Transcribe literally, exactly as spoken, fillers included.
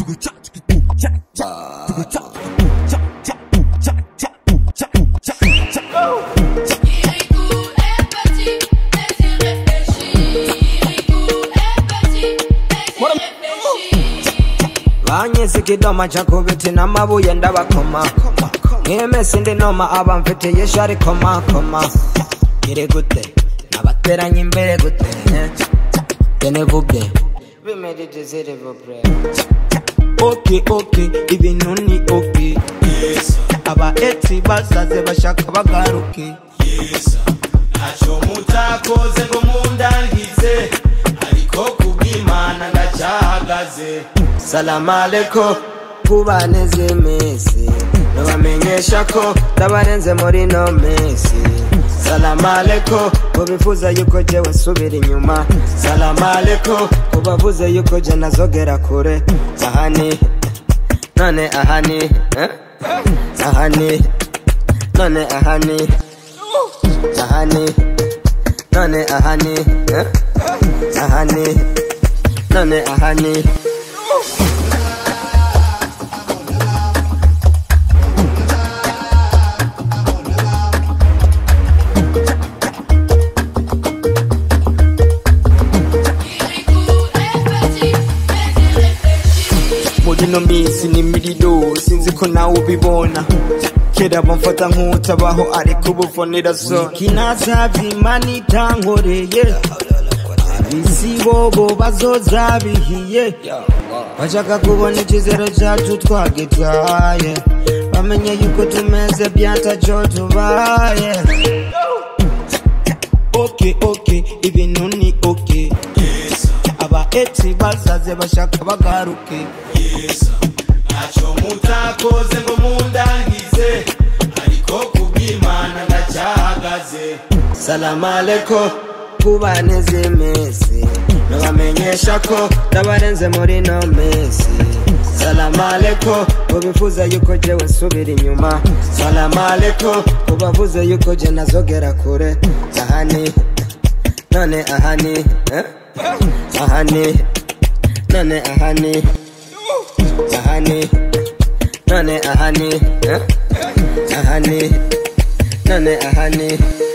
Banyeze kidoma chakubiti na mabuye ndabakoma Ngeme ndi noma aba mfite yeshari koma koma Ire gute nabateranye imbere gute Tene vubye bimedite zere vubye Okay okay ibintu ni okay Yes aba eti basaze bashaka bagaruke Yes acho mutakoze ngo mundangize ariko kubwimana ndacahagaze Salam alaikum kubaneze mesi Nobamenyesha ko ndabarenze muri no mesi Salam alaikum kubifuza yuko jewe subira inyuma Salam alaikum kubavuze yuko je nazogera kure Ahani none ahani eh? Ahani none ahani Ahani none ahani eh? Ahani none ahani Mudino misi ni milido sinzi ko nawe ubibona Kera bamfata nk'utabaho ariko ubufonera so Kinazavimana itankoreye Abisi bobo bazozabihiye Bashaka kubona ikizero cyacu twagitaye Bamenye yuko tumeze byataco tubaye Okay okay ibintu ni okay Aba eti basaze bashaka bagaruke Yes acho mutakoze ngo mundangize ariko kubwimana ndacahagaze Salam alaikum kubaneze mesi Nobamenyesha ko ndabarenze muri no mesi Salam alaikum kubifuza yuko jewe subira inyuma Salam alaikum kubavuze yuko je nazogera kure Ahani none ahani eh? Ahani none ahani Ahani none ahani eh? Ahani none ahani